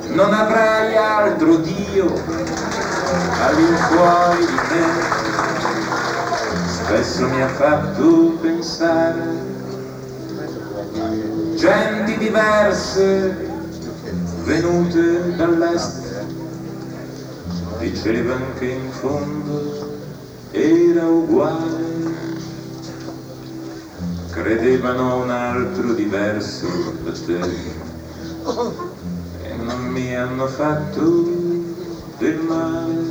non avrai altro Dio all'infuori di te. Spesso mi ha fatto pensare, genti diverse venute dall'est dicevano che in fondo era uguale, credevano a un altro diverso da te e non mi hanno fatto del male,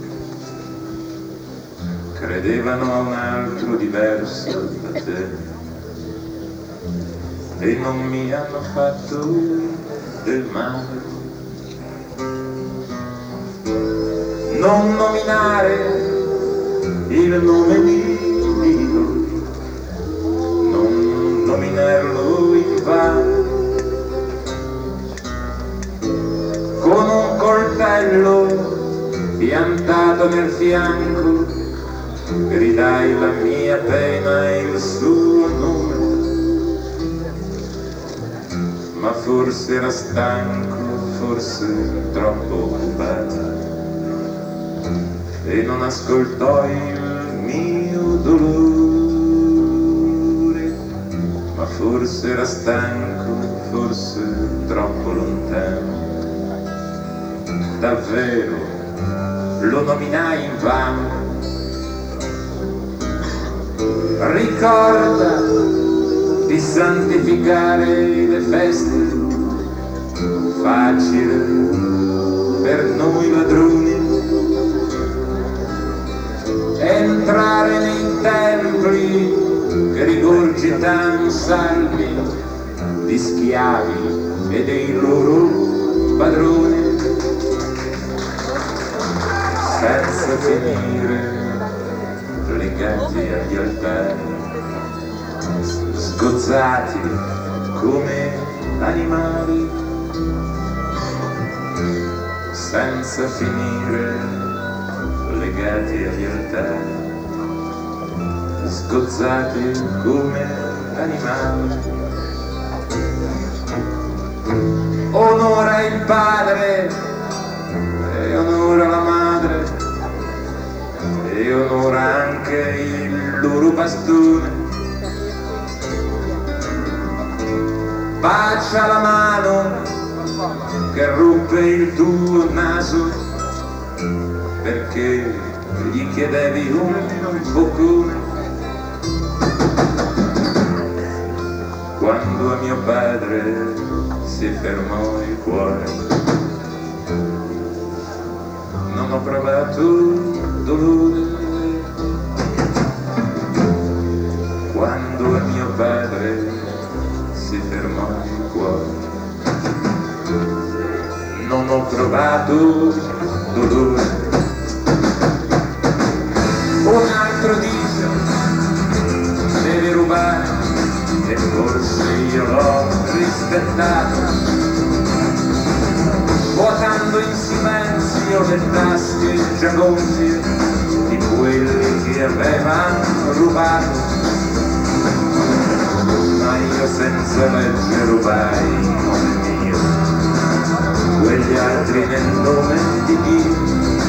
credevano a un altro diverso da te e non mi hanno fatto del male. Non nominare il nome di Dio, non nominarlo in vano, con un coltello piantato nel fianco gridai la mia pena e il suo nome, ma forse era stanco, forse troppo occupato e non ascoltò il mio dolore, ma forse era stanco, forse troppo lontano. Davvero lo nominai invano. Ricorda di santificare le feste, facile per noi ladroni entrare nei templi che rigurgitano salmi di schiavi e dei loro padroni, senza finire legati agli altari, sgozzati come animali, senza finire legati agli altari, sgozzati come animali. Onora il padre e onora la madre e onora anche il loro bastone. Bacia la mano che ruppe il tuo naso perché gli chiedevi un boccone. Quando a mio padre si fermò il cuore, non ho provato dolore. Quando a mio padre si fermò il cuore, non ho provato dolore. Un altro dice devi rubare e forse io l'ho rispettato, vuotando in silenzio le tasche già gonfie di quelli che avevano rubato, ma io senza legge rubai il nome mio, quegli altri nel nome di Dio.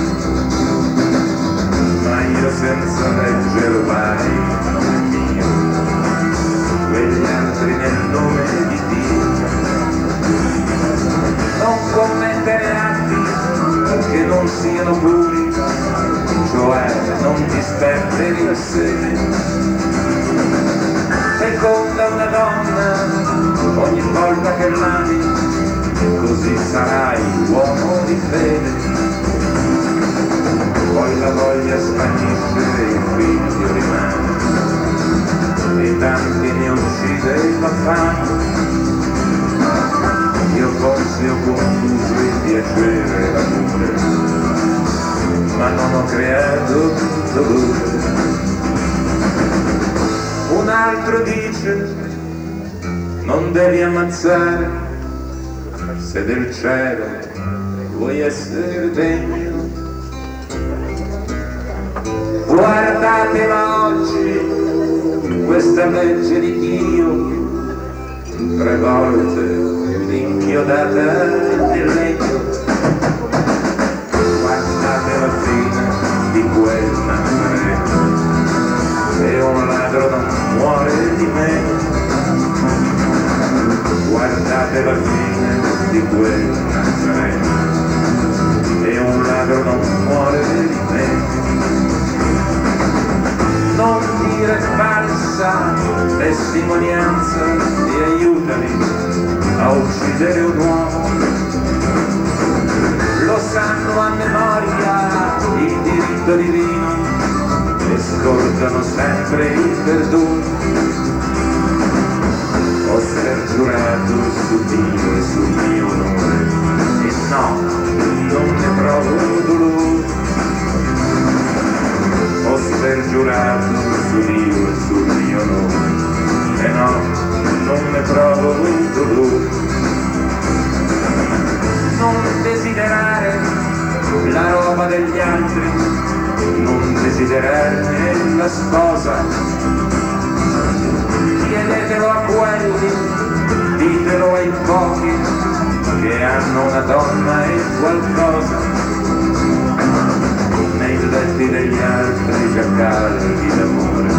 Ma io senza legge rubai il nome mio, quegli altri nel nome di Dio. Non commettere atti che non siano puri, cioè non disperdere il seme. Feconda una donna ogni volta che l'ami, così sarai uomo di fede. Poi la voglia svanisce e il figlio rimane, e tanti ne uccide la fame. Io forse ho confuso il piacere e l'amore, ma non ho creato dolore. Un altro dice non devi ammazzare se del cielo vuoi essere degno. Guardatela oggi questa legge di Dio, 3 volte inchiodata nel legno. Nazareno, e un ladro non muore di me. Non dire falsa testimonianza e aiutami a uccidere un uomo. Lo sanno a memoria il diritto divino e scordano sempre il perdono. Ho spergiurato su Dio e sul mio onore e no, non ne provo dolore. Ho spergiurato su Dio e sul mio onore e no, non ne provo dolore. Non desiderare la roba degli altri, non desiderarne la sposa. Chiedetelo a quelli, ditelo ai pochi che hanno una donna e qualcosa. Nei letti degli altri già caldi d'amore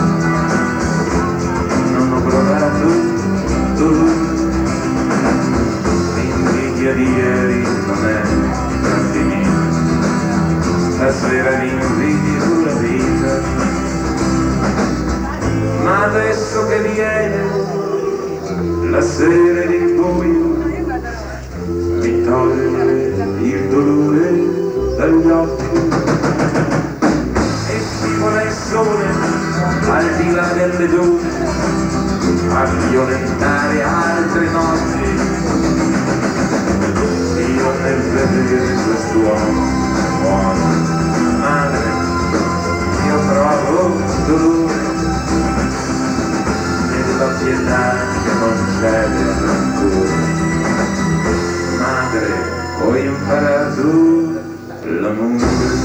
non ho provato dolore. L'invidia di ieri non è tratti mia, stasera l'invidio la vita. Ma adesso che viene la sera ed il buio mi toglie il dolore dagli occhi e scivola il sole al di là delle dune a violentare altre notti. Io nel vedere quest'uomo buono, madre, io provo dolore. La pietà che non cede ancora. Madre, ho imparato l'amore.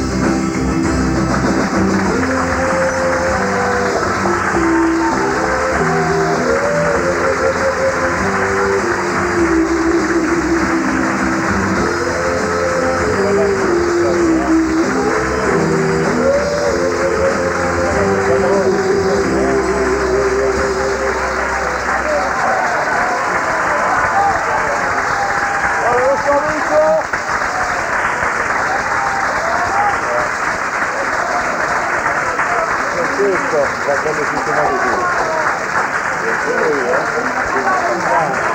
Da quando si chiama così.